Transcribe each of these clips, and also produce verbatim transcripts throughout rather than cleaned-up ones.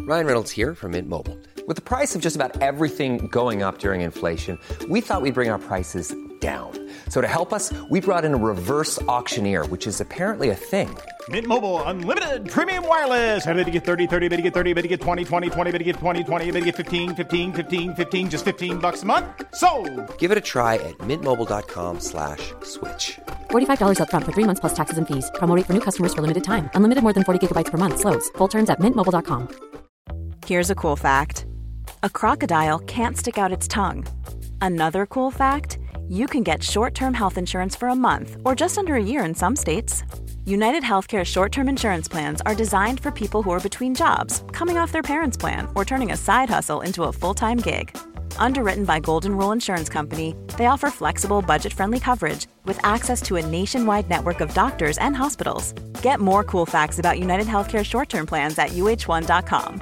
Ryan Reynolds here from Mint Mobile. With the price of just about everything going up during inflation, we thought we'd bring our prices down. So to help us, we brought in a reverse auctioneer, which is apparently a thing. Mint Mobile Unlimited Premium Wireless. How to get thirty, thirty, how to get thirty, how to get twenty, twenty, twenty, how to get twenty, twenty, how to get fifteen, fifteen, fifteen, fifteen, just fifteen bucks a month? Sold! Give it a try at mintmobile.com slash switch. forty-five dollars up front for three months plus taxes and fees. Promo rate for new customers for limited time. Unlimited more than forty gigabytes per month. Slows full terms at mint mobile dot com. Here's a cool fact. A crocodile can't stick out its tongue. Another cool fact, you can get short-term health insurance for a month or just under a year in some states. United Healthcare short-term insurance plans are designed for people who are between jobs, coming off their parents' plan, or turning a side hustle into a full-time gig. Underwritten by Golden Rule Insurance Company, they offer flexible, budget-friendly coverage with access to a nationwide network of doctors and hospitals. Get more cool facts about United Healthcare short-term plans at U H one dot com.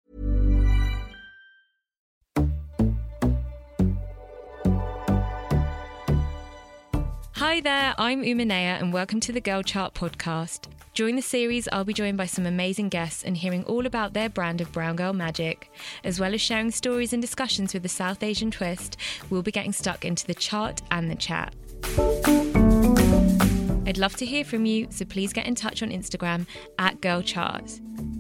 Hi there, I'm Umanea and welcome to the Girl Chart podcast. During the series, I'll be joined by some amazing guests and hearing all about their brand of brown girl magic. As well as sharing stories and discussions with a South Asian twist, we'll be getting stuck into the chart and the chat. I'd love to hear from you, so please get in touch on Instagram at Girl Chart.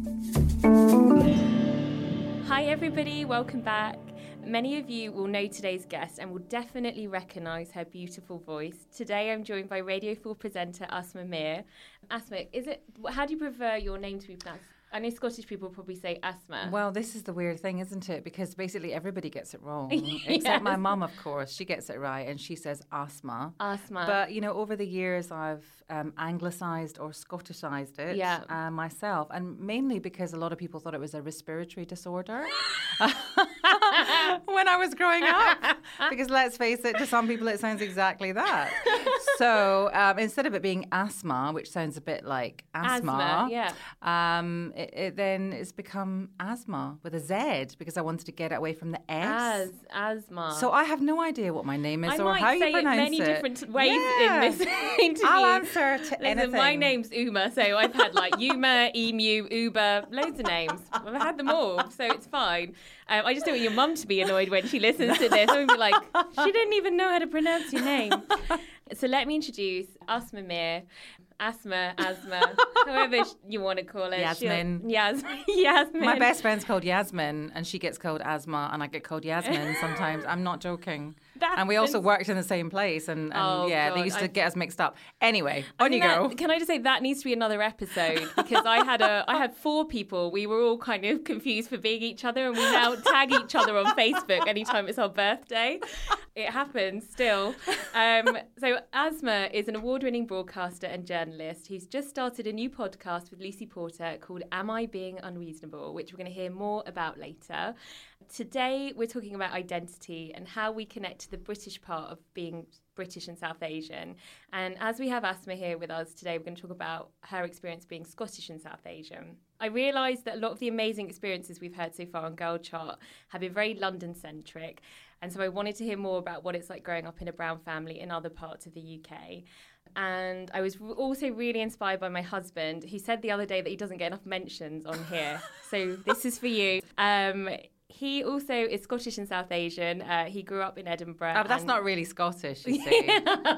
Hi everybody, welcome back. Many of you will know today's guest and will definitely recognise her beautiful voice. Today I'm joined by Radio four presenter Asma Mir. Asma, is it? How do you prefer your name to be pronounced? I know Scottish people probably say Asma. Well, this is the weird thing, isn't it? Because basically everybody gets it wrong. Yes. Except my mum, of course. She gets it right and she says Asma. Asma. But, you know, over the years I've um, anglicised or Scottishized it Yeah. uh, myself. And mainly because a lot of people thought it was a respiratory disorder when I was growing up. Because let's face it, to some people it sounds exactly that. So um, instead of it being asthma, which sounds a bit like asthma, Asthma, yeah. um, it, it then it's become asthma with a Z because I wanted to get it away from the S. As, asthma. So I have no idea what my name is I or might how say you pronounce it many it. different ways Yeah. in this interview. I'll answer to Listen, anything. my name's Uma, so I've had like Uma, Emu, Uber, loads of names. I've had them all, so it's fine. Um, I just don't want your mum to be annoyed when she listens to this. I'm be like, she didn't even know how to pronounce your name. So let me introduce Asma Mir. Asma, Asma, however you want to call it. Yasmin. She'll- Yas- Yasmin. My best friend's called Yasmin, and she gets called Asma, and I get called Yasmin sometimes. I'm not joking. That's and we also ins- worked in the same place, and, and Oh, yeah, God, they used to I- get us mixed up. Anyway, I on you think go. that- Can I just say that needs to be another episode because I had a I had four people. We were all kind of confused for being each other, and we now tag each other on Facebook anytime it's our birthday. It happens still. Um, so Asma is an award-winning broadcaster and journalist who's just started a new podcast with Lucy Porter called Am I Being Unreasonable, which we're going to hear more about later. Today, we're talking about identity and how we connect to the British part of being British and South Asian. And as we have Asma here with us today, we're going to talk about her experience being Scottish and South Asian. I realised that a lot of the amazing experiences we've heard so far on Girl Chart have been very London-centric. And so I wanted to hear more about what it's like growing up in a brown family in other parts of the U K. And I was also really inspired by my husband, who said the other day that he doesn't get enough mentions on here. So this is for you. Um, he also is Scottish and South Asian. Uh, he grew up in Edinburgh. Oh, but that's and- not really Scottish, you see.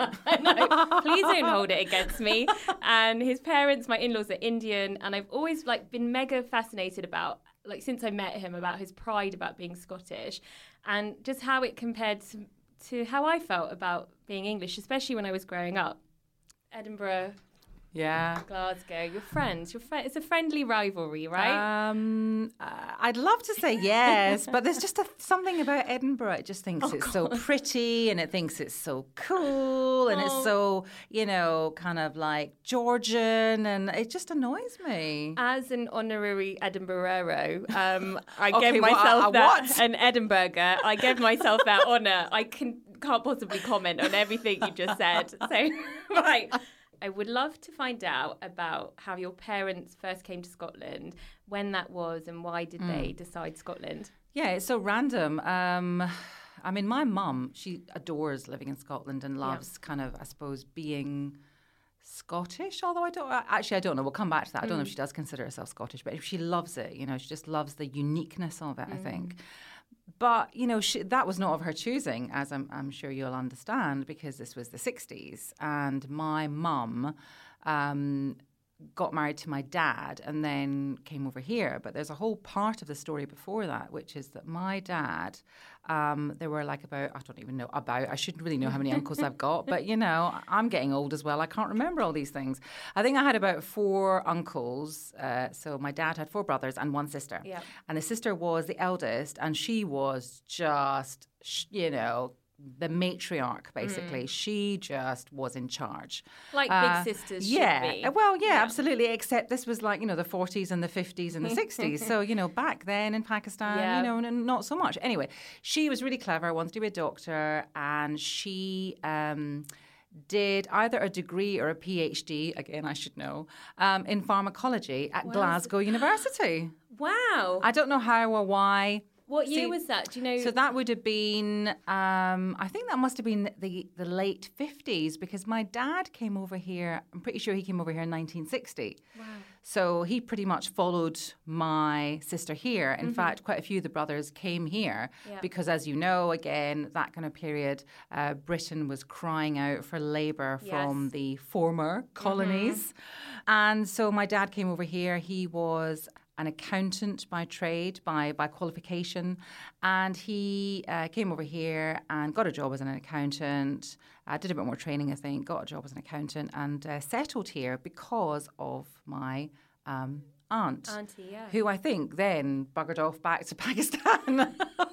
No, please don't hold it against me. And his parents, my in-laws, are Indian. And I've always like been mega fascinated about, like since I met him, about his pride about being Scottish and just how it compared to, to how I felt about being English, especially when I was growing up. Edinburgh, Yeah. Glasgow, your friends, your friend. It's a friendly rivalry, right? Um, uh, I'd love to say yes, but there's just a, something about Edinburgh. It just thinks Oh, it's so pretty, and it thinks it's so cool, and Oh. it's so, you know, kind of like Georgian, and it just annoys me. As an honorary Edinburgher, um, I Okay, gave what- myself a that what? an Edinburgher. I gave myself that honour. I can can't possibly comment on everything you just said. So, right. I would love to find out about how your parents first came to Scotland, when that was, and why did Mm. they decide Scotland? Yeah, it's so random. Um, I mean, my mum, she adores living in Scotland and Yeah. loves kind of, I suppose, being Scottish, although I don't actually I don't know. We'll come back to that. I don't know if she does consider herself Scottish, but she loves it. You know, she just loves the uniqueness of it. Mm. I think. But, you know, she, that was not of her choosing, as I'm, I'm sure you'll understand, because this was the sixties. And my mum um, got married to my dad and then came over here. But there's a whole part of the story before that, which is that my dad, um, there were like about, I don't even know about, I shouldn't really know how many uncles I've got. But, you know, I'm getting old as well. I can't remember all these things. I think I had about four uncles. Uh, so my dad had four brothers and one sister. Yeah. And the sister was the eldest, and she was just, you know, the matriarch, basically. Mm. She just was in charge. Like uh, big sisters yeah. should be. Well, yeah, yeah, absolutely. Except this was like, you know, the forties and the fifties and the sixties. So, you know, back then in Pakistan, yeah. you know, n- not so much. Anyway, she was really clever, wanted to be a doctor, and she... Um, did either a degree or a PhD, again I should know, um, in pharmacology at wow. Glasgow University. Wow. I don't know how or why. What See, year was that? Do you know? So that would have been, um, I think that must have been the, the late fifties, because my dad came over here, I'm pretty sure he came over here in nineteen sixty. Wow. So he pretty much followed my sister here. In mm-hmm. fact, quite a few of the brothers came here yeah. because, as you know, again, that kind of period, uh, Britain was crying out for labour yes. from the former colonies. Mm-hmm. And so my dad came over here. He was an accountant by trade, by by qualification, and he uh, came over here and got a job as an accountant, uh, did a bit more training, I think, got a job as an accountant, and uh, settled here because of my um, aunt, Auntie, yeah. who I think then buggered off back to Pakistan.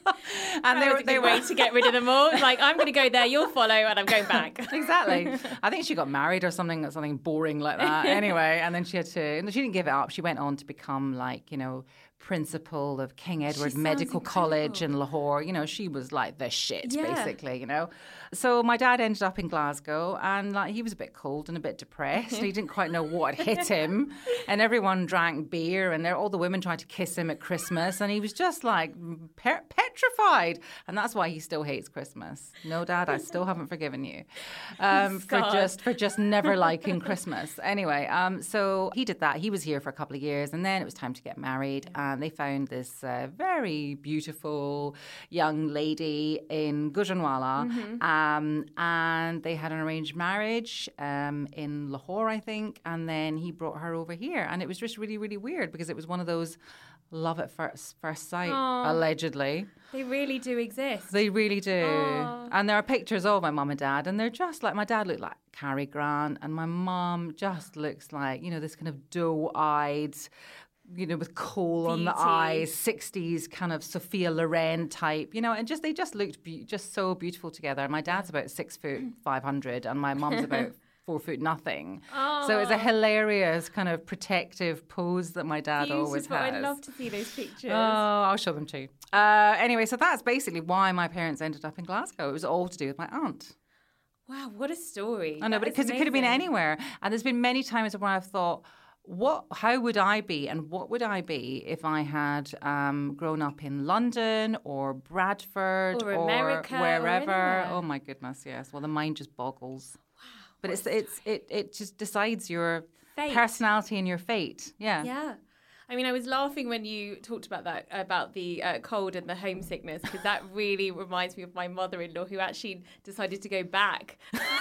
And that they were they were to get rid of them all. It's like, I'm going to go there, you'll follow, and I'm going back. Exactly. I think she got married or something, something boring like that. Anyway, and then she had to. And she didn't give it up. She went on to become like, you know, principal of King Edward Medical College in Lahore. You know, she was like the shit, yeah. basically. You know. So my dad ended up in Glasgow, and like he was a bit cold and a bit depressed. He didn't quite know what had hit him, and everyone drank beer, and all the women tried to kiss him at Christmas, and he was just like per- petrified. And that's why he still hates Christmas. No, Dad, I still haven't forgiven you um, for just for just never liking Christmas. Anyway, um, so he did that. He was here for a couple of years, and then it was time to get married. And they found this uh, very beautiful young lady in Gujranwala. Mm-hmm. Um, and they had an arranged marriage um, in Lahore, I think. And then he brought her over here. And it was just really, really weird because it was one of those love at first, first sight, Aww. allegedly. They really do exist. They really do. Aww. And there are pictures of my mum and dad, and they're just like, my dad looked like Cary Grant, and my mum just looks like, you know, this kind of doe-eyed, you know, with coal Beauty. on the eyes, sixties kind of Sophia Loren type, you know, and just they just looked be- just so beautiful together. And my dad's about six foot five hundred, and my mum's about four foot nothing. Oh. So it's a hilarious kind of protective pose that my dad Beautiful. always has. I'd love to see those pictures. Oh, I'll show them to you. Uh, anyway, so that's basically why my parents ended up in Glasgow. It was all to do with my aunt. Wow, what a story. I know, that but because it could have been anywhere. And there's been many times where I've thought, what? How would I be, and what would I be if I had um, grown up in London or Bradford or, or America wherever? Or oh my goodness, yes. Well, the mind just boggles. Wow, but it's it's it it just decides your fate. Personality and your fate. Yeah. Yeah. I mean, I was laughing when you talked about that, about the uh, cold and the homesickness, because that really reminds me of my mother-in-law, who actually decided to go back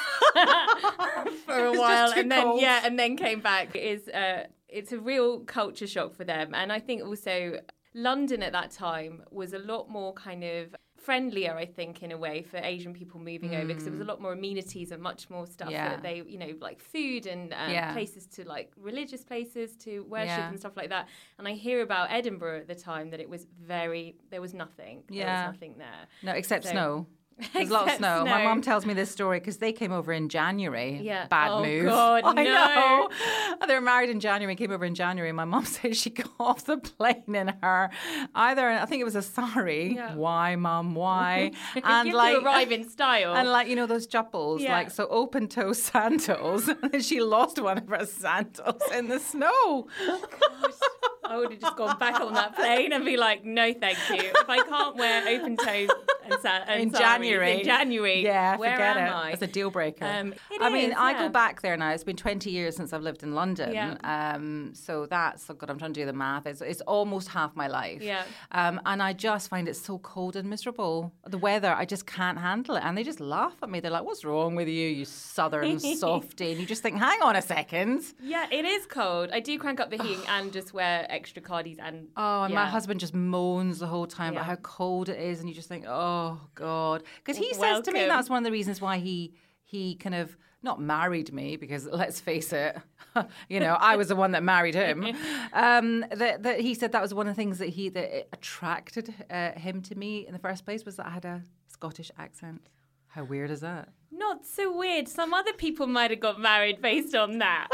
for a while, and then cold. yeah, and then came back. It is uh, it's a real culture shock for them, and I think also London at that time was a lot more kind of friendlier, I think, in a way, for Asian people moving mm. over, because there was a lot more amenities and much more stuff yeah. that they, you know, like food and um, yeah. places to, like, religious places to worship yeah. and stuff like that. And I hear about Edinburgh at the time that it was very, there was nothing. Yeah. There was nothing there. No, except so, snow. There's a lot of snow. snow. My mum tells me this story because they came over in January. Yeah. Bad oh, move. God, I no. know. They were married in January, came over in January. My mum said she got off the plane in her, either, I think it was a sari. Yeah. Why, mum, why? And you like, arrive in style. And like, you know, those juppels, yeah. like, so open toe sandals. And she lost one of her sandals in the snow. God. I would have just gone back on that plane and be like, no, thank you. If I can't wear open-toed and sa- and in saris January. In January. Yeah, Where forget am it. I? It's a deal breaker. Um, it I mean, is, I yeah. go back there now. It's been twenty years since I've lived in London. Yeah. Um, so that's, oh God, I'm trying to do the math. It's, it's almost half my life. Yeah. Um, and I just find it so cold and miserable. The weather, I just can't handle it. And they just laugh at me. They're like, what's wrong with you, you southern softie? And you just think, hang on a second. Yeah, it is cold. I do crank up the heating and just wear extra cardies and Oh, and yeah. my husband just moans the whole time Yeah. about how cold it is, and you just think, oh God, because he says to me Welcome. that's one of the reasons why he he kind of not married me, because let's face it, you know, I was the one that married him. um, that that he said that was one of the things that he that attracted uh, him to me in the first place, was that I had a Scottish accent. How weird is that? Not so weird. Some other people might have got married based on that.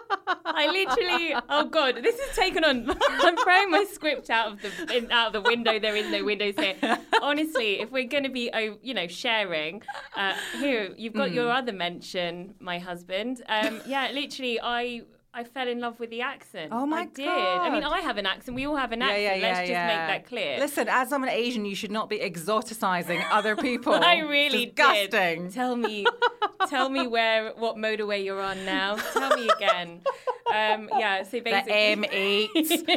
I literally, oh God, this is taken on. I'm throwing my script out of the in, out of the window. There is no windows here. Honestly, if we're going to be, oh, you know, sharing, uh, here you've got mm. your other mention, my husband. Um, yeah, literally, I. I fell in love with the accent. Oh my I did. God. I mean, I have an accent. We all have an Yeah, accent. yeah, yeah, Let's just yeah. make that clear. Listen, as I'm an Asian, you should not be exoticizing other people. I really Disgusting. did. Tell me, tell me where, what motorway you're on now. Tell me again. Um, yeah, so basically, The M eight.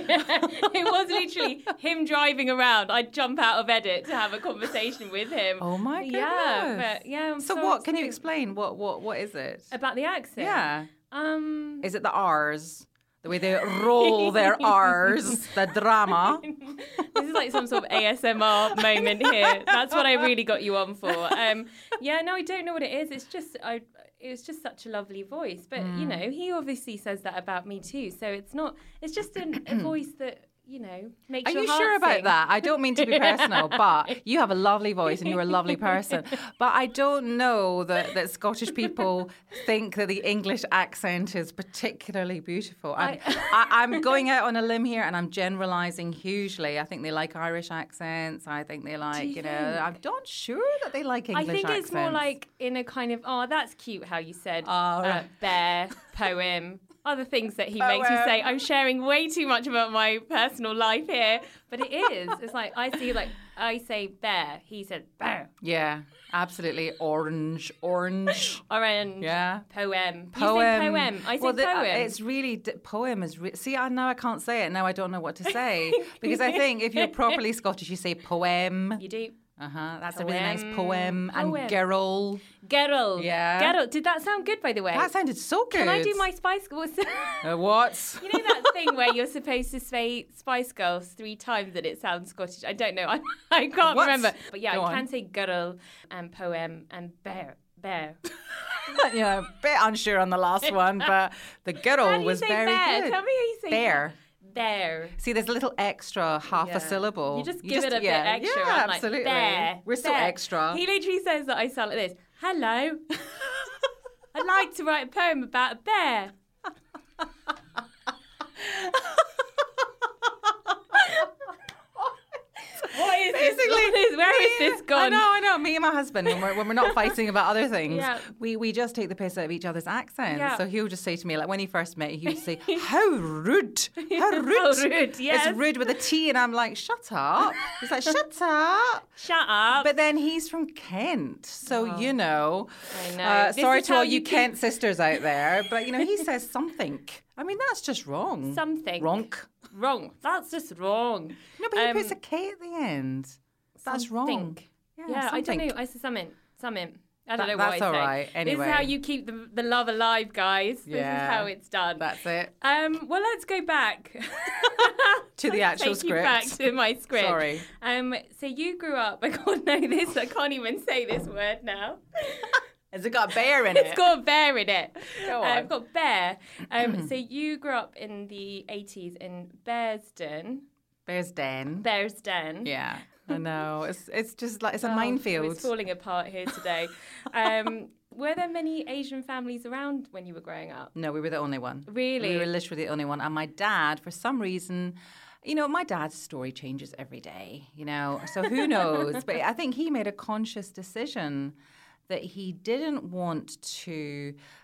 it was literally him driving around. I'd jump out of edit to have a conversation with him. Oh my goodness. Yeah, but yeah. I'm So so what? Can you upset. explain what what what is it? About the accent? Yeah. Um. Is it the R's? The way they roll their R's, the drama. This is like some sort of A S M R moment here. That's what I really got you on for. Um, yeah, no, I don't know what it is. It's just, I, it's just such a lovely voice. But Mm. you know, he obviously says that about me too. So it's not. It's just an, a voice that, you know, makes Are your you heart sure about sing. that? I don't mean to be personal, but you have a lovely voice and you're a lovely person. But I don't know that, that Scottish people think that the English accent is particularly beautiful. I'm, I, I'm going out on a limb here and I'm generalising hugely. I think they like Irish accents. I think they like, you you, know, think? I'm not sure that they like English I think accents. it's more like in a kind of, oh, that's cute how you said Oh, uh, right. bear, poem, other things that he makes you say. I'm sharing way too much about my personal life here, but it is. It's like, I see, like, I say bear, he said bear. Yeah, absolutely. Orange, orange. Orange. Yeah. Poem. Poem. You say poem. I say well, the, uh, poem. it's really d- poem is. Re- See, I now I can't say it. Now I don't know what to say because I think if you're properly Scottish, you say poem. You do. Uh huh. That's a really nice Poem. poem. And Poem. girl. Geralt. Yeah. Geralt. Did that sound good, by the way? That sounded so good. Can I do my Spice Girls? Uh, what? You know that thing where you're supposed to say Spice Girls three times and it sounds Scottish? I don't know. I, I can't What? remember. But yeah, Go I on. can say girl and poem and bear. Bear. Yeah, a bit unsure on the last one, but the girl How do you was say very bear? good. Tell me how you say Bear. Bear. See, there's a little extra half Yeah. a syllable. You just give it a yeah, bit extra. Yeah, I'm like, absolutely. bear, We're so bear. extra. He literally says that I sound like this. Hello. I'd like to write a poem about a bear. What is this? Basically, What is, where me- is this I gone? know, I know. Me and my husband, when we're, when we're not fighting about other things, Yeah. we, we just take the piss out of each other's accents. Yeah. So he'll just say to me, like when he first met, he would say, "How rude! How rude! How rude, yes. It's rude with a T," and I'm like, "Shut up!" He's like, "Shut up!" Shut up. But then he's from Kent, so you know. I know. Uh, This sorry is to how all you you keep- Kent sisters out there, but you know he says something. I mean, that's just wrong. Something. Ronk. Wrong. That's just wrong. No, but he Um, puts a K at the end. That's wrong. Something. Yeah, Yeah, I don't something. know. I said something. Something. I don't That- know what that's I all say. right. This is how Anyway. you keep the, the love alive, guys. This Yeah. is how it's done. That's it. Um, well, let's go back To the actual Take you back script. to my script. Sorry. Um, so you grew up. I can't know this. I can't even say this word now. Has it got bear in it? It's got a bear in it. Go Uh, on. I've got bear. Um, so you grew up in the eighties in Bearsden. Bear's den. Bearsden. Yeah. I know. It's it's just like it's a Oh, minefield. It's falling apart here today. um, were there many Asian families around when you were growing up? No, we were the only one. Really? We were literally the only one. And my dad, for some reason, you know, my dad's story changes every day, you know, so who knows? But I think he made a conscious decision that he didn't want to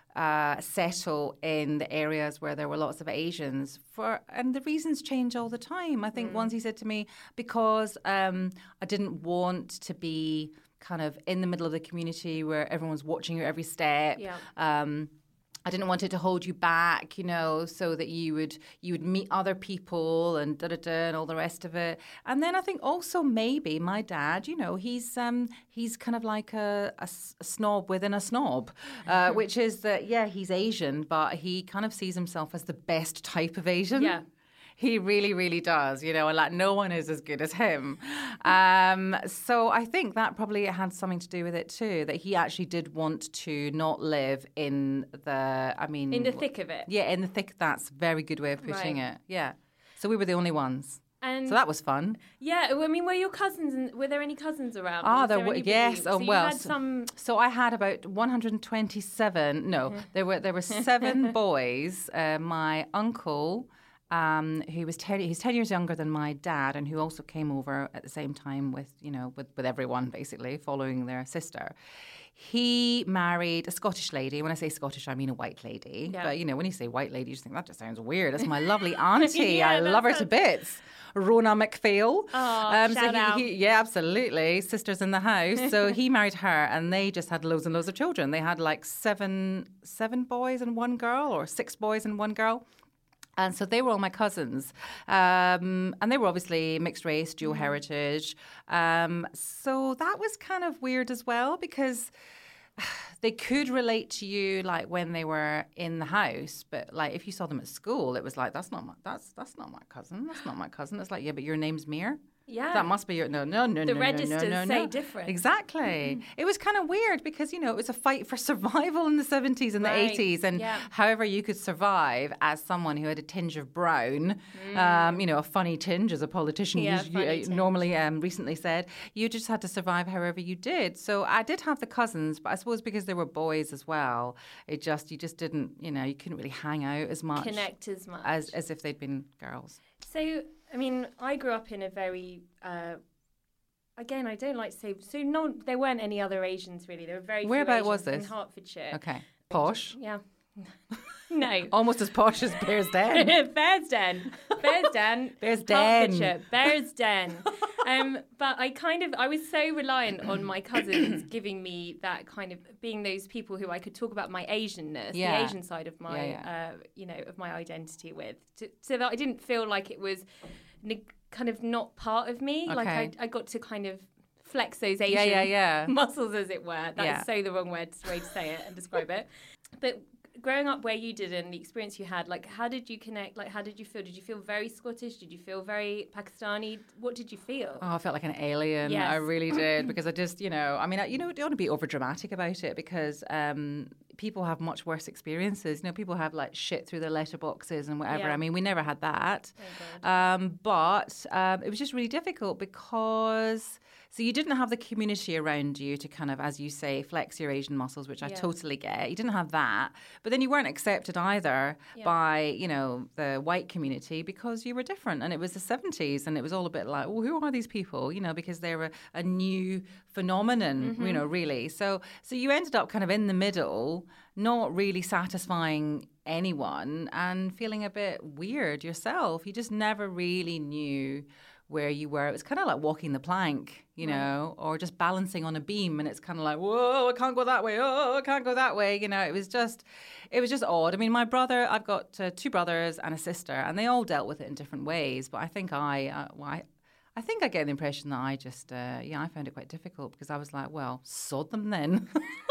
uh, settle in the areas where there were lots of Asians. For and the reasons change all the time. I think mm. once he said to me, because um, I didn't want to be kind of in the middle of the community where everyone's watching your every step. Yeah. Um, I didn't want it to hold you back, you know, so that you would you would meet other people and da da da and all the rest of it. And then I think also maybe my dad, you know, he's um he's kind of like a, a, a snob within a snob, uh, which is that yeah he's Asian, but he kind of sees himself as the best type of Asian. Yeah. He really, really does, you know, and like no one is as good as him. Um, so I think that probably had something to do with it too, that he actually did want to not live in the, I mean... In the thick of it. Yeah, in the thick, that's a very good way of putting Right. it. Yeah. So we were the only ones. And so that was fun. Yeah, I mean, were your cousins, were there any cousins around? Ah, Was there there were, anybody- yes. So Oh, you well. had some... So I had about one hundred twenty-seven. No, there were there were seven boys. Uh, my uncle... Um, who was ten, he's ten years younger than my dad, and who also came over at the same time with, you know, with, with everyone basically, following their sister. He married a Scottish lady. When I say Scottish, I mean a white lady. Yeah. But, you know, when you say white lady, you just think, that just sounds weird. That's my lovely auntie. Yeah, I that love her to sounds- bits. Rona McPhail. Oh, so shout he, out. he, yeah, absolutely. Sisters in the house. So he married her, and they just had loads and loads of children. They had like seven, seven boys and one girl, or six boys and one girl. And so they were all my cousins. Um, and they were obviously mixed race, dual heritage. Um, so that was kind of weird as well, because they could relate to you like when they were in the house, but like if you saw them at school, it was like, that's not my that's that's not my cousin. That's not my cousin. It's like, yeah, but your name's Mir. Yeah. That must be your no no no The no registers no, no, no, say no. different. Exactly. Mm. It was kind of weird because, you know, it was a fight for survival in the seventies and Right. the eighties, and Yeah. however you could survive as someone who had a tinge of brown, mm. um, you know, a funny tinge, as a politician Yeah, usually, funny uh, tinge. normally um, recently said. You just had to survive however you did. So I did have the cousins, but I suppose because they were boys as well, it just you just didn't, you know, you couldn't really hang out as much Connect as much. as as if they'd been girls. So, I mean, I grew up in a very... Uh, Again, I don't like to say... So no, there weren't any other Asians, really. There were very few Whereabout Asians was this? in Hertfordshire. Okay, posh. Yeah. No. Almost as posh as Bears Den. Bearsden. Bearsden. Bearsden. Hertfordshire. Bearsden. Um, but I kind of, I was so reliant on my cousins giving me that kind of, being those people who I could talk about my Asianness, Yeah. the Asian side of my, Yeah, yeah. Uh, you know, of my identity with, to, so that I didn't feel like it was ne- kind of not part of me. Like I, Okay. I got to kind of flex those Asian Yeah, yeah, yeah. muscles, as it were. That's Yeah. so the wrong word, way to say it and describe it. But growing up where you did and the experience you had, like, how did you connect? Like, how did you feel? Did you feel very Scottish? Did you feel very Pakistani? What did you feel? Oh, I felt like an alien. Yes. I really did, because I just, you know, I mean, I, you know, don't want to be over dramatic about it, because um, people have much worse experiences. You know, people have like shit through their letterboxes and whatever. Yeah. I mean, we never had that. Oh, um, but um, it was just really difficult because. So you didn't have the community around you to kind of, as you say, flex your Asian muscles, which I Yeah. totally get. You didn't have that. But then you weren't accepted either Yeah. by, you know, the white community, because you were different. And it was the seventies, and it was all a bit like, well, who are these people? You know, because they were a new phenomenon, Mm-hmm. you know, really. So so you ended up kind of in the middle, not really satisfying anyone and feeling a bit weird yourself. You just never really knew where you were. It was kind of like walking the plank, you know, or just balancing on a beam, and it's kind of like, whoa, I can't go that way. Oh, I can't go that way. You know, it was just, it was just odd. I mean, my brother, I've got uh, two brothers and a sister, and they all dealt with it in different ways. But I think I, uh, well, I, I think I get the impression that I just, uh, yeah, I found it quite difficult, because I was like, well, sod them then.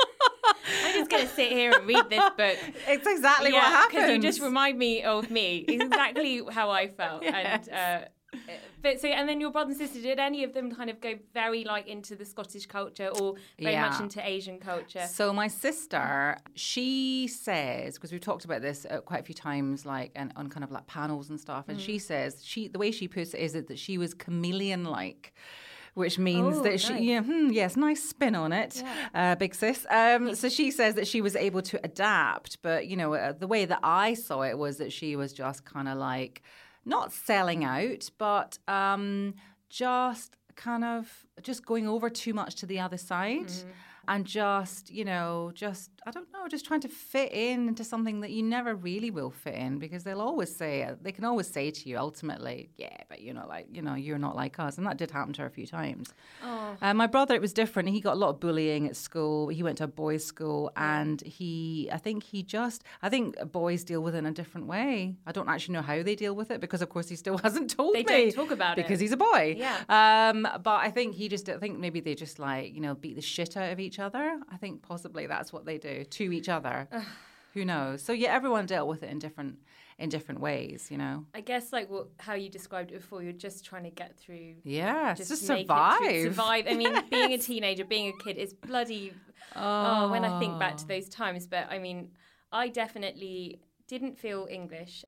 I'm just going to sit here and read this book. It's exactly what happened. Because you just remind me of me. It's exactly how I felt. Yes. And uh, but so, and then your brother and sister, did any of them kind of go very like into the Scottish culture, or very Yeah. much into Asian culture? So my sister, she says, because we've talked about this uh, quite a few times, like and on kind of like panels and stuff, and Mm. she says she the way she puts it is that, that she was chameleon-like. Which means Oh, that she, nice. yeah, hmm, yes, nice spin on it, uh, big sis. Um, so she says that she was able to adapt, but you know, uh, the way that I saw it was that she was just kind of like not selling out, but um, just kind of just going over too much to the other side. Mm-hmm. and just, you know, just, I don't know, just trying to fit in into something that you never really will fit in, because they'll always say, they can always say to you ultimately, yeah, but you're not like, you know, you're not like us. And that did happen to her a few times. Oh. Uh, my brother, it was different. He got a lot of bullying at school. He went to a boys' school, and he, I think he just, I think boys deal with it in a different way. I don't actually know how they deal with it, because of course he still hasn't told They me. don't talk about it. Because he's a boy. Yeah. Um, but I think he just, I think maybe they just like, you know, beat the shit out of each other. I think possibly that's what they do to each other. Who knows? So yeah, everyone dealt with it in different in different ways, you know. I guess like what how you described it before, you're just trying to get through. Yeah, just, just make survive. It through, survive. I mean, being a teenager, being a kid is bloody. Oh. oh, when I think back to those times. But I mean, I definitely didn't feel English.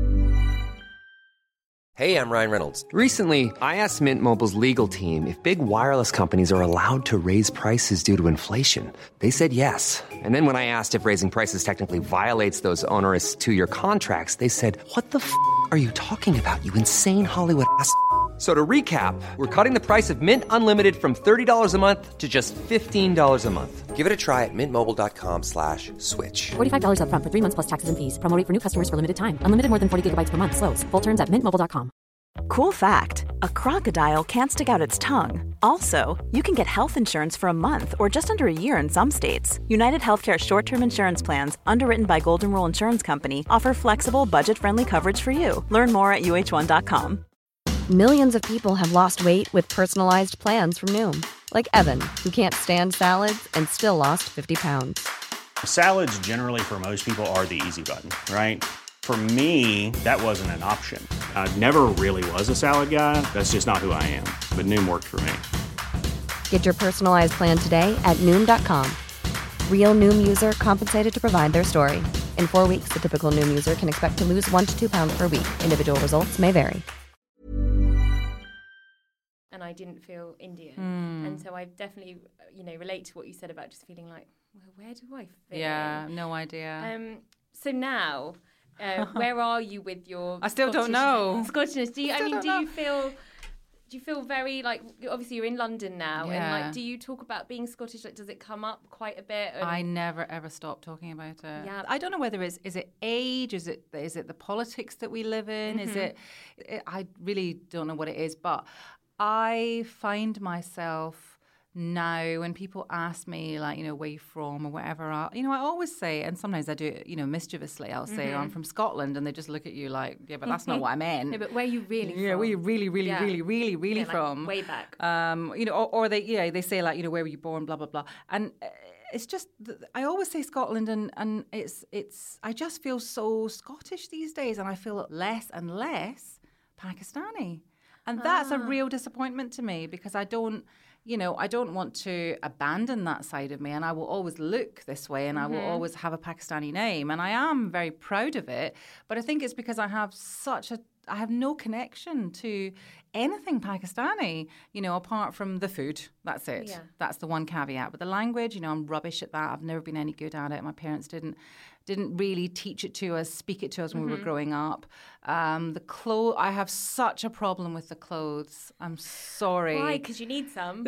Hey, I'm Ryan Reynolds. Recently, I asked Mint Mobile's legal team if big wireless companies are allowed to raise prices due to inflation. They said yes. And then when I asked if raising prices technically violates those onerous two-year contracts, they said, what the f*** are you talking about, you insane Hollywood ass f- So to recap, we're cutting the price of Mint Unlimited from thirty dollars a month to just fifteen dollars a month. Give it a try at mintmobile.com slash switch. forty-five dollars up front for three months plus taxes and fees. Promo rate for new customers for limited time. Unlimited more than forty gigabytes per month. Slows full terms at mint mobile dot com. Cool fact, a crocodile can't stick out its tongue. Also, you can get health insurance for a month or just under a year in some states. United Healthcare short-term insurance plans, underwritten by Golden Rule Insurance Company, offer flexible, budget-friendly coverage for you. Learn more at U H one dot com. Millions of people have lost weight with personalized plans from Noom. Like Evan, who can't stand salads and still lost fifty pounds. Salads generally for most people are the easy button, right? For me, that wasn't an option. I never really was a salad guy. That's just not who I am. But Noom worked for me. Get your personalized plan today at Noom dot com. Real Noom user compensated to provide their story. In four weeks, the typical Noom user can expect to lose one to two pounds per week. Individual results may vary. And I didn't feel Indian. Mm. And so I definitely, you know, relate to what you said about just feeling like, well, where do I fit Yeah, in? no idea. Um, so now, uh, where are you with your I still don't Scottish- know. Scottishness? Do you, I Still mean, don't do know. you feel... Do you feel very, like, obviously you're in London now, and, Yeah. like, do you talk about being Scottish? Like, does it come up quite a bit? And I never ever stop talking about it. Yeah. I don't know whether it's is it age, is it is it the politics that we live in, Mm-hmm. is it, it? I really don't know what it is, but I find myself now when people ask me like, you know, where you from or whatever, I, you know, I always say, and sometimes I do it, you know, mischievously. I'll say I'm from Scotland, and they just look at you like, yeah, but that's not what I meant. No, but where are you really Yeah, from? where you really, really, Yeah. really, really, really Yeah, like, from? way back. Um, you know, or, or they, yeah, they say like, you know, where were you born, blah blah blah, and uh, it's just th- I always say Scotland, and and it's it's I just feel so Scottish these days, and I feel less and less Pakistani, and that's a real disappointment to me, because I don't. You know, I don't want to abandon that side of me, and I will always look this way, and Mm-hmm. I will always have a Pakistani name, and I am very proud of it. But I think it's because I have such a, I have no connection to anything Pakistani, you know, apart from the food. That's it. Yeah. That's the one caveat. But the language, you know, I'm rubbish at that. I've never been any good at it. My parents didn't didn't really teach it to us, speak it to us when we were growing up. Um, the clothes, I have such a problem with the clothes. I'm sorry. Why? Because you need some.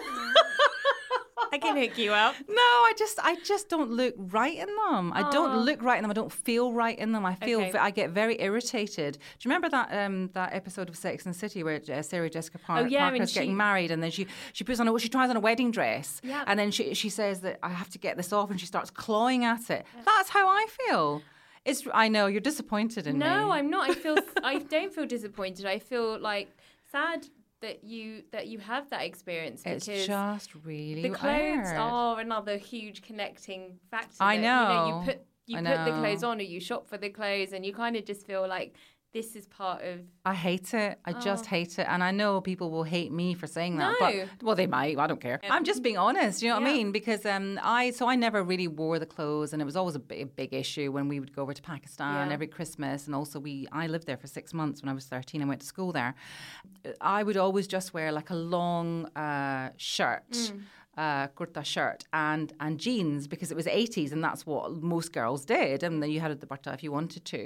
I can hook you up. No, I just I just don't look right in them. I don't look right in them. I don't feel right in them. I feel Okay. v- I get very irritated. Do you remember that um, that episode of Sex and the City where uh, Sarah Jessica Par- Oh, yeah, Parker and is she- getting married, and then she she puts on a she tries on a wedding dress, Yeah. and then she she says that I have to get this off, and she starts clawing at it. That's how I feel. It's I know you're disappointed in me. No, I'm not. I feel I don't feel disappointed. I feel like sad that you that you have that experience, It's because just really the clothes weird. are another huge connecting factor. I that, You, know, know. you put you I put the know. clothes on, or you shop for the clothes, and you kind of just feel like this is part of. I hate it. I just hate it. And I know people will hate me for saying that. No. But, well, they might. I don't care. I'm just being honest. You know what I Yeah. mean? Because um, I, so I never really wore the clothes. And it was always a big, big issue when we would go over to Pakistan Yeah. every Christmas. And also we, I lived there for six months when I was thirteen. I went to school there. I would always just wear like a long uh, shirt. uh, kurta shirt and and jeans because it was eighties and that's what most girls did. And then you had a dupatta if you wanted to.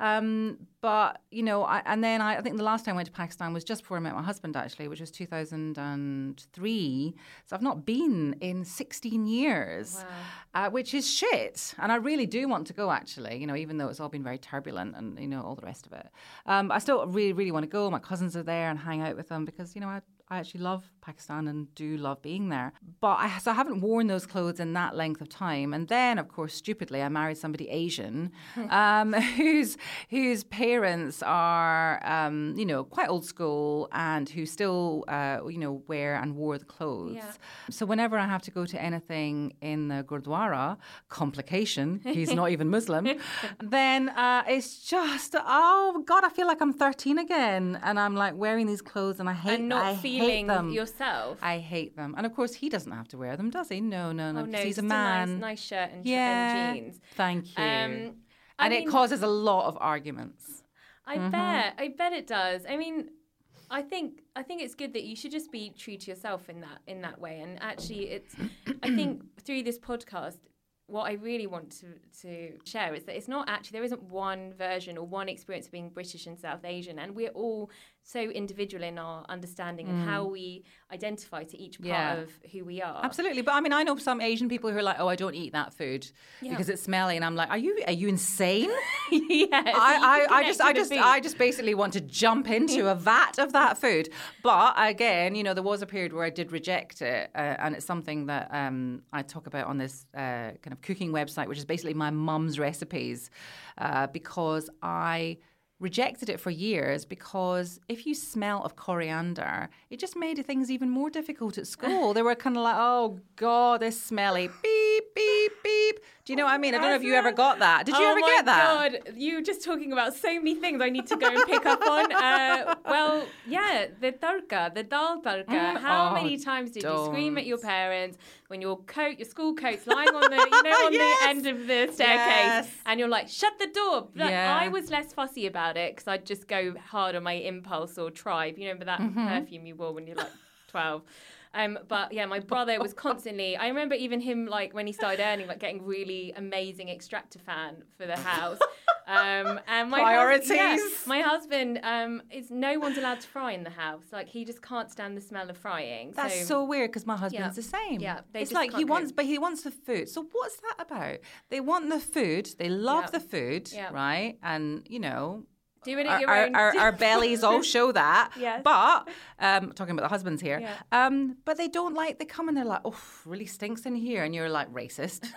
Um, but, you know, I, and then I, I think the last time I went to Pakistan was just before I met my husband, actually, which was two thousand three. So I've not been in sixteen years, wow. uh, which is shit. And I really do want to go, actually, you know, even though it's all been very turbulent and, you know, all the rest of it. Um, I still really, really want to go. My cousins are there and hang out with them because, you know, I I actually love Pakistan and do love being there. But I, so I haven't worn those clothes in that length of time. And then, of course, stupidly, I married somebody Asian um, whose whose parents are, um, you know, quite old school and who still, uh, you know, wear and wore the clothes. Yeah. So whenever I have to go to anything in the Gurdwara, complication, he's not even Muslim, then uh, it's just, oh, God, I feel like I'm thirteen again. And I'm like wearing these clothes and I hate and not I feeling them. yourself. I hate them. And of course, he doesn't have to wear them, does he? No, no, no. Oh, no, he's a just man. A nice, nice shirt and, yeah, and jeans. Thank you. Um, and mean, it causes a lot of arguments. I mm-hmm. bet. I bet it does. I mean, I think I think it's good that you should just be true to yourself in that in that way. And actually, it's. I think through this podcast, what I really want to, to share is that it's not actually, there isn't one version or one experience of being British and South Asian. And we're all so individual in our understanding mm. and how we identify to each part yeah. of who we are. Absolutely. But I mean, I know some Asian people who are like, oh, I don't eat that food yeah. because it's smelly. And I'm like, are you are you insane? yes. I, I, I just I just I just basically want to jump into a vat of that food. But again, you know, there was a period where I did reject it. Uh, and it's something that um, I talk about on this uh, kind of cooking website, which is basically my mum's recipes, uh, because I rejected it for years because if you smell of coriander, it just made things even more difficult at school. They were kind of like, oh, God, this smelly beep, beep, beep. Do you know what I mean? I don't know if you ever got that. Did you oh ever get that? Oh, my God. You just talking about so many things I need to go and pick up on. Uh, well, yeah, the tarka, the dal tarka. Mm, How oh, many times did don't. you scream at your parents when your coat, your school coat's lying on the, you know, on yes. the end of the staircase yes. and you're like, shut the door. Like, yeah. I was less fussy about it because I'd just go hard on my impulse or tribe. You remember that mm-hmm. perfume you wore when you're like twelve? Um, but yeah, my brother was constantly, I remember even him, like, when he started earning, like, getting really amazing extractor fan for the house. Um, and my Priorities. Hus- yeah, my husband, um, is no one's allowed to fry in the house. Like, he just can't stand the smell of frying. That's so, so weird because my husband's yeah. the same. Yeah, they it's just like he can't wants, cook. but he wants the food. So what's that about? They want the food. They love yeah. the food, yeah. right? And, you know, Do it at our, your our, own. Our, our bellies all show that. Yes. But, um, talking about the husbands here, yeah. um, but they don't like, they come and they're like, oh, really stinks in here. And you're like, racist.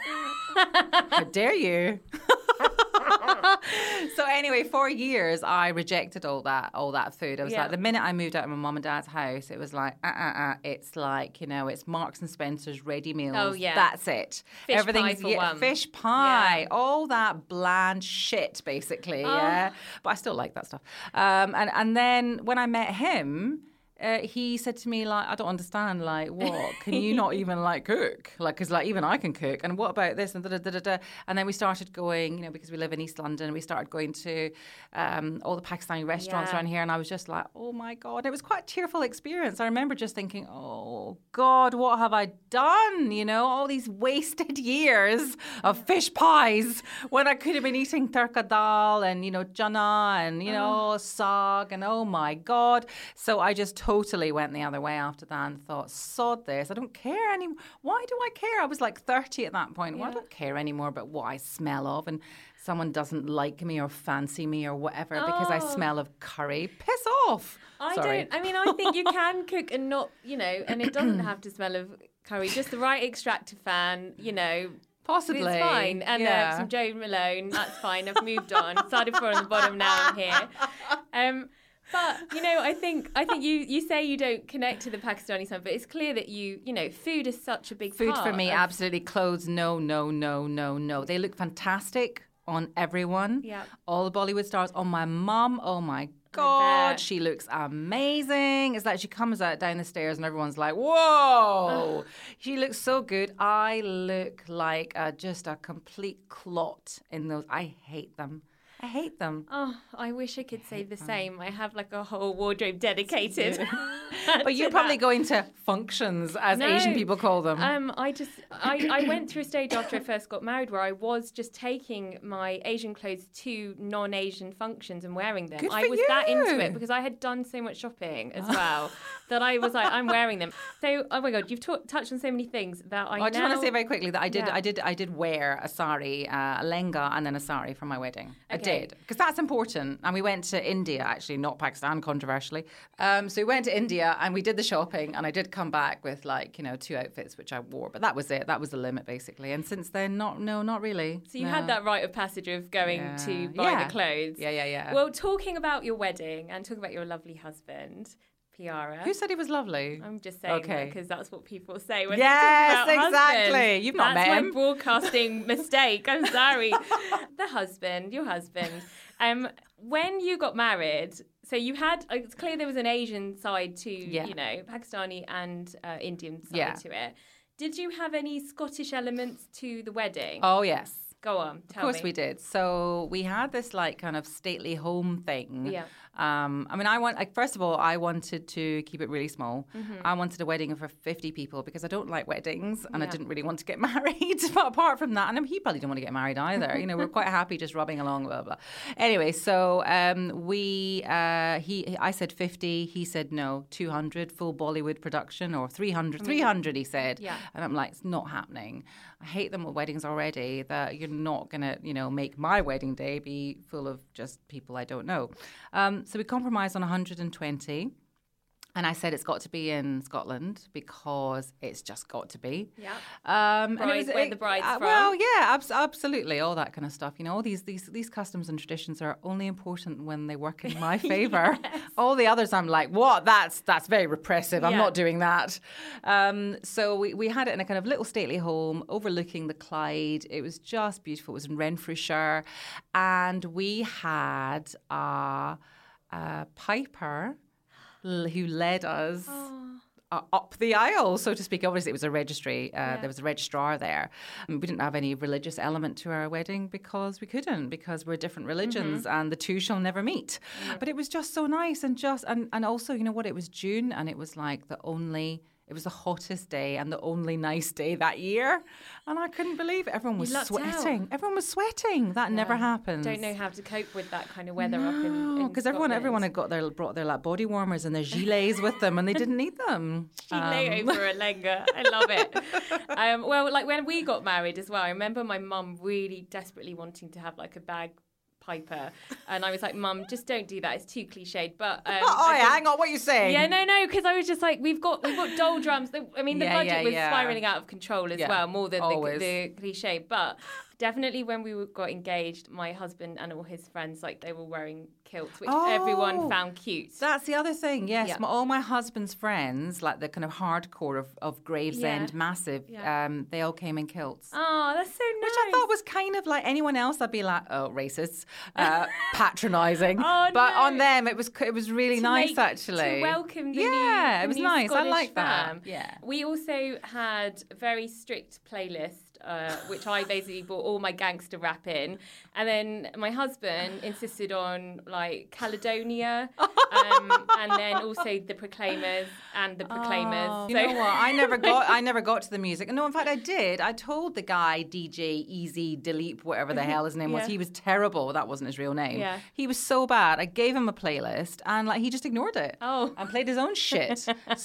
How dare you? So anyway, for years I rejected all that all that food. I was yeah. like, the minute I moved out of my mum and dad's house, it was like, uh, uh, uh. It's like, you know, it's Marks and Spencer's ready meals. Oh yeah, that's it. Fish Everything's pie for yeah, one. fish pie, yeah. all that bland shit, basically. Oh. Yeah, but I still like that stuff. Um, and and then when I met him. Uh, he said to me, like, I don't understand, like, what? Can you not even, like, cook? Like, because, like, even I can cook. And what about this? And da da da da. And then we started going, you know, because we live in East London, we started going to um, all the Pakistani restaurants yeah. around here. And I was just like, oh, my God. It was quite a tearful experience. I remember just thinking, oh, God, what have I done? You know, all these wasted years of fish pies when I could have been eating tarka dal and, you know, jana and, you know, sag. And, oh, my God. So I just totally went the other way after that and thought, sod this. I don't care anymore. Why do I care? I was like thirty at that point. Yeah. Well, I don't care anymore about what I smell of and someone doesn't like me or fancy me or whatever oh. because I smell of curry. Piss off. I Sorry. don't. I mean, I think you can cook and not, you know, and it doesn't have to smell of curry. Just the right extractor fan, you know. Possibly. It's fine. And yeah. uh, some Joe Malone. That's fine. I've moved on. Started from the bottom, now I'm here. Um, But, you know, I think I think you, you say you don't connect to the Pakistani side, but it's clear that you, you know, food is such a big food part. Food for me, of... absolutely. Clothes, no, no, no, no, no. They look fantastic on everyone. Yeah. All the Bollywood stars. On my mum, oh my God, she looks amazing. It's like she comes out down the stairs and everyone's like, whoa, she looks so good. I look like a, just a complete clot in those. I hate them. I hate them. Oh, I wish I could say the same. I have like a whole wardrobe dedicated. But you're probably that. going to functions, as No. Asian people call them. Um, I just I, I went through a stage after I first got married where I was just taking my Asian clothes to non-Asian functions and wearing them. Good I for was that into you. it because I had done so much shopping as well that I was like, I'm wearing them. So, oh my God, you've ta- touched on so many things that I. I just now... want to say very quickly that I did, Yeah. I did, I did wear a sari, uh, a lenga, and then a sari for my wedding. I Okay. did because that's important. And we went to India, actually, not Pakistan, controversially. Um, so we went to India and we did the shopping, and I did come back with like you know two outfits which I wore, but that was it. That was the limit basically. And since then, not no, not really. So you No. had that rite of passage of going Yeah. to buy Yeah. the clothes. Yeah, yeah, yeah. Well, talking about your wedding and talking about your lovely husband, Piara. Who said he was lovely? I'm just saying Okay. because that's what people say when Yes, they talk about exactly. husbands. You've not that's met my him. broadcasting mistake. I'm sorry. The husband, your husband. Um, when you got married, so you had. It's clear there was an Asian side to, Yeah. you know, Pakistani and uh, Indian side Yeah. to it. Did you have any Scottish elements to the wedding? Oh yes. Go on, tell Of course me. we did. So we had this like kind of stately home thing. Yeah. Um, I mean, I want like first of all, I wanted to keep it really small. Mm-hmm. I wanted a wedding for fifty people because I don't like weddings and I Yeah. didn't really want to get married. But apart from that, and I mean, he probably didn't want to get married either. You know, we're quite happy just rubbing along, blah blah. Anyway, so um, we uh, he I said fifty. He said no, two hundred full Bollywood production or three hundred. three hundred, he said. Yeah. And I'm like, it's not happening. I hate them at weddings already. That you're not gonna, you know, make my wedding day be full of just people I don't know. Um, so we compromised on one hundred twenty. And I said it's got to be in Scotland because it's just got to be. Yeah. Um, and it Bride- was- where it- the bride's uh, from. Well, yeah, abs- absolutely, all that kind of stuff. You know, all these these these customs and traditions are only important when they work in my favour. All the others, I'm like, what? That's that's very repressive. I'm Yeah. not doing that. Um, so we we had it in a kind of little stately home overlooking the Clyde. It was just beautiful. It was in Renfrewshire, and we had a, a piper l- who led us uh, up the aisle, so to speak. Obviously, it was a registry. Uh, There was a registrar there. And we didn't have any religious element to our wedding because we couldn't, because we're different religions and the two shall never meet. But it was just so nice and just, and, and also, you know what, it was June and it was like the only... It was the hottest day and the only nice day that year. And I couldn't believe it. Everyone was lucked out. sweating. Everyone was sweating. That never happens. Don't know how to cope with that kind of weather up in No, because everyone, everyone had got their brought their like body warmers and their gilets with them, and they didn't need them. Gilet over a lenga. I love it. Um, well, like when we got married as well, I remember my mum really desperately wanting to have like a bag piper, and I was like, Mum, just don't do that. It's too cliched. But um, Oh, I yeah, think- hang on, what are you saying? Yeah, no, no, because I was just like, we've got we've got doldrums. I mean, the Yeah, budget yeah, was yeah. spiraling out of control as Yeah, well, more than the, always. the cliche. But definitely when we were- got engaged, my husband and all his friends, like they were wearing kilts, which Oh. everyone found cute. That's the other thing, yes. Yeah. My, all my husband's friends, like the kind of hardcore of, of Gravesend, Yeah. massive, Yeah. um, they all came in kilts. Oh, that's so nice. Which I thought was kind of like anyone else, I'd be like, oh, racist, uh, patronising. Oh, but no. on them, it was it was really To nice, make- actually. To welcome the new, yeah, the it was new nice. Scottish I like that. fam. Yeah. We also had a very strict playlist, uh, which I basically brought all my gangster rap in, and then my husband insisted on like Caledonia, um, and then also the Proclaimers and the Proclaimers. Oh, So- you know what? I never got. I never got to the music. No, in fact, I did. I told the guy D J Easy Delete, whatever the hell his name was. Yeah. He was terrible. That wasn't his real name. Yeah. He was so bad. I gave him a playlist, and like he just ignored it. Oh. and played his own shit.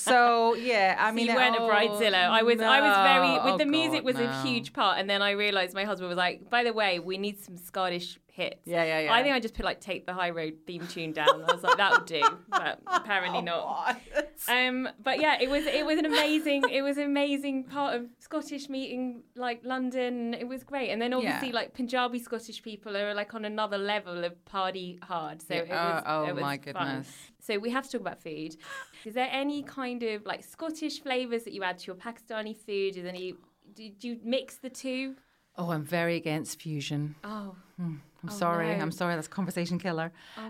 So yeah, I So mean, you weren't oh, a bridezilla. I was. I was very. no. With Oh, the music God, was no. a huge part, and then I realised my husband was like, "By the way, we need some Scottish hits." Yeah, yeah, yeah. I think I just put like "Take the High Road" theme tune down. I was like, "That would do," but apparently not. Um, but yeah, it was. It was an amazing. It was an amazing part of Scottish meeting, like London. It was great, and then obviously Yeah. like Punjabi Scottish people are like on another level of party hard. So Yeah. it was. Oh, oh it was my fun. goodness. So we have to talk about food. Is there any kind of like Scottish flavours that you add to your Pakistani food? Is there any? Do, do you mix the two? Oh, I'm very against fusion. Oh, I'm Oh, sorry. no. I'm sorry. That's a conversation killer.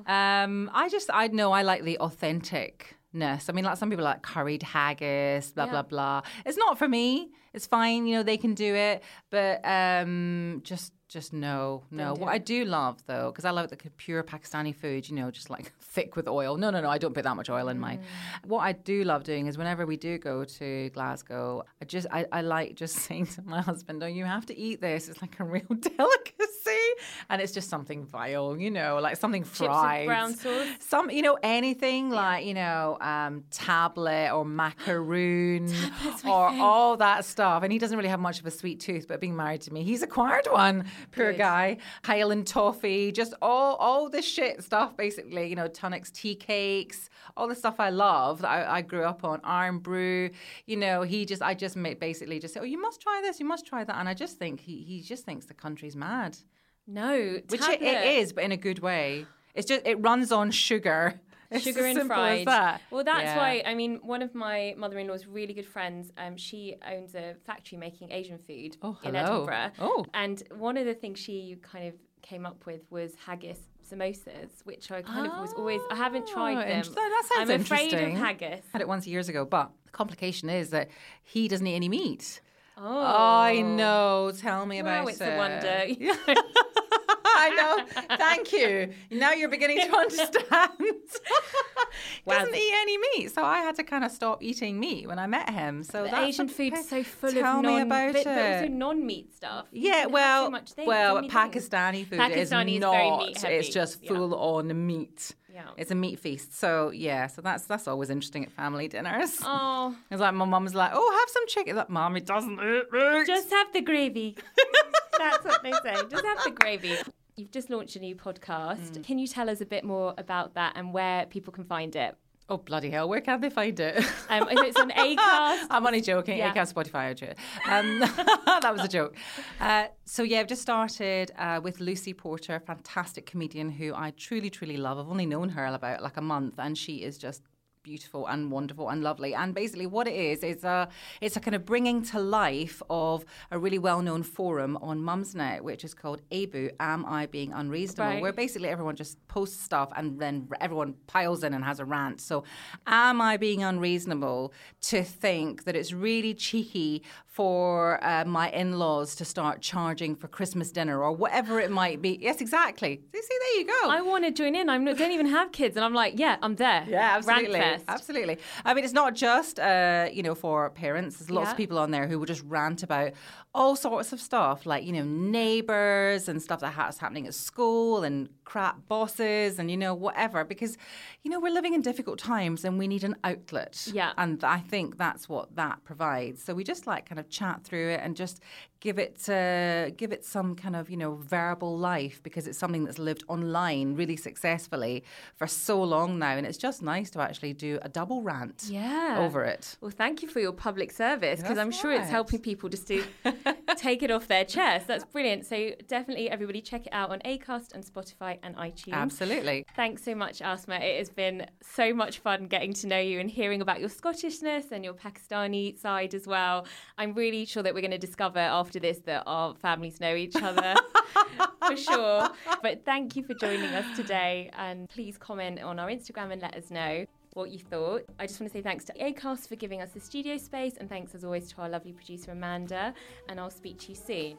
Um, I just, I know I like the authenticness. I mean, like some people like curried haggis, blah, Yeah. blah, blah. It's not for me. It's fine. You know, they can do it. But um, just Just no, no. Don't do What I it. do love, though, because I love the pure Pakistani food, you know, just like thick with oil. No, no, no, I don't put that much oil in mine. What I do love doing is whenever we do go to Glasgow, I just, I, I like just saying to my husband, oh, you have to eat this. It's like a real delicacy. And it's just something vile, you know, like something Chips fried. with brown sauce. Some, you know, anything like, you know, um, tablet or macaroon or all that stuff. And he doesn't really have much of a sweet tooth, but being married to me, he's acquired one. Poor Good. guy. Highland toffee, just all all this shit stuff, basically. You know, Tunnock's tea cakes, all the stuff I love that I, I grew up on. Iron Brew. You know, he just, I just make, basically just say, oh, you must try this, you must try that. And I just think he, he just thinks the country's mad. No, Which tablet. it, it is, but in a good way. It's just, it runs on sugar. It's Sugar as and simple fried. as that. Well, that's Yeah. why, I mean, one of my mother-in-law's really good friends, um, she owns a factory making Asian food Oh, in hello. Edinburgh. Oh. And one of the things she kind of came up with was haggis samosas, which I kind of was always, I haven't tried Oh, them. inter- that sounds I'm afraid of interesting. haggis. Had it once years ago, but the complication is that he doesn't eat any meat. Oh. I know. Tell me about Well, it's it. a wonder. I know. Thank you. Now you're beginning to understand. He Wow. doesn't eat any meat, so I had to kind of stop eating meat when I met him. So The that's Asian a- food is so full Tell of me non, about but, but also it. non-meat stuff. You Yeah, can well, have so much things, well, so many things. Pakistani food Pakistani is is very not. meat heavy. It's just Yeah. full on meat. Yeah. It's a meat feast. So yeah, so that's that's always interesting at family dinners. Oh, It's like my mum's like, oh, have some chicken. Like, Mum, it doesn't eat meat. just have the gravy. That's what they say. Just have the gravy. You've just launched a new podcast. Mm. Can you tell us a bit more about that and where people can find it? Oh, bloody hell, where can they find it? Um, if it's on Acast. I'm only joking. Yeah. Acast, Spotify, I do it. Um, that was a joke. Uh, so, yeah, I've just started uh, with Lucy Porter, a fantastic comedian who I truly, truly love. I've only known her about like a month, and she is just beautiful and wonderful and lovely. And basically what it is, is a, it's a kind of bringing to life of a really well-known forum on Mumsnet, which is called A B U, Am I Being Unreasonable? Right. Where basically everyone just posts stuff and then everyone piles in and has a rant. So am I being unreasonable to think that it's really cheeky for uh, my in-laws to start charging for Christmas dinner or whatever it might be? Yes, exactly. See, see there you go. I want to join in. I don't even have kids. And I'm like, yeah, I'm there. Yeah, absolutely. Rant fest. Absolutely. I mean, it's not just, uh, you know, for parents. There's lots Yeah. of people on there who will just rant about all sorts of stuff, like, you know, neighbours and stuff that's happening at school and crap bosses and, you know, whatever. Because, you know, we're living in difficult times and we need an outlet. Yeah. And I think that's what that provides. So we just like kind of chat through it and just give it uh, give it some kind of, you know, verbal life, because it's something that's lived online really successfully for so long now. And it's just nice to actually do a double rant Yeah. over it. Well, thank you for your public service, because That's I'm sure it's right. helping people just to take it off their chest. That's brilliant. So definitely everybody check it out on Acast and Spotify and iTunes. Absolutely. Thanks so much, Asma. It has been so much fun getting to know you and hearing about your Scottishness and your Pakistani side as well. I'm really sure that we're going to discover after this that our families know each other for sure. But thank you for joining us today, and please comment on our Instagram and let us know what you thought. I just want to say thanks to Acast for giving us the studio space, and thanks as always to our lovely producer Amanda, and I'll speak to you soon.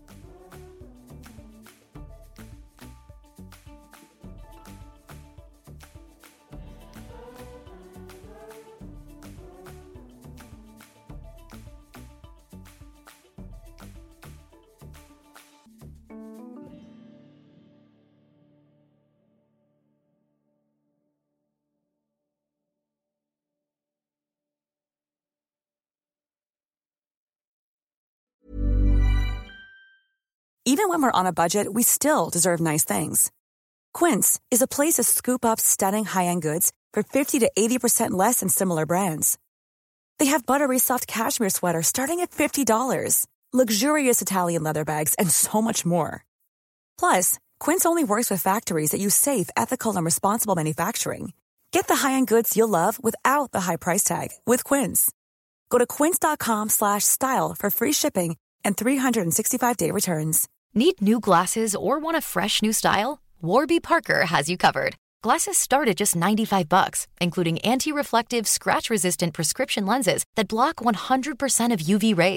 Even when we're on a budget, we still deserve nice things. Quince is a place to scoop up stunning high-end goods for fifty to eighty percent less than similar brands. They have buttery soft cashmere sweaters starting at fifty dollars, luxurious Italian leather bags, and so much more. Plus, Quince only works with factories that use safe, ethical, and responsible manufacturing. Get the high-end goods you'll love without the high price tag with Quince. Go to quince.com slash style for free shipping and three sixty-five day returns. Need new glasses or want a fresh new style? Warby Parker has you covered. Glasses start at just ninety-five bucks, including anti-reflective, scratch-resistant prescription lenses that block one hundred percent of U V rays.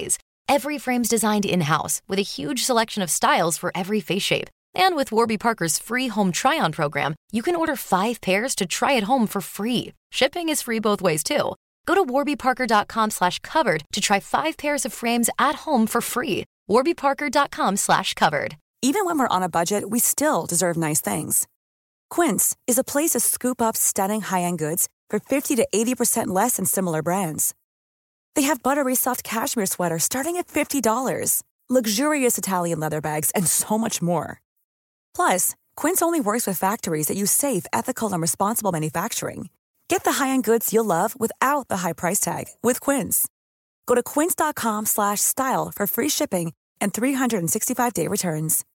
Every frame's designed in-house with a huge selection of styles for every face shape. And with Warby Parker's free home try-on program, you can order five pairs to try at home for free. Shipping is free both ways, too. Go to warbyparker.com slash covered to try five pairs of frames at home for free. warbyparker.com slash covered. Even when we're on a budget, we still deserve nice things. Quince is a place to scoop up stunning high-end goods for fifty to eighty percent less than similar brands. They have buttery soft cashmere sweaters starting at fifty dollars, luxurious Italian leather bags, and so much more. Plus, Quince only works with factories that use safe, ethical, and responsible manufacturing. Get the high-end goods you'll love without the high price tag with Quince. Go to quince.com slash style for free shipping and three sixty-five day returns.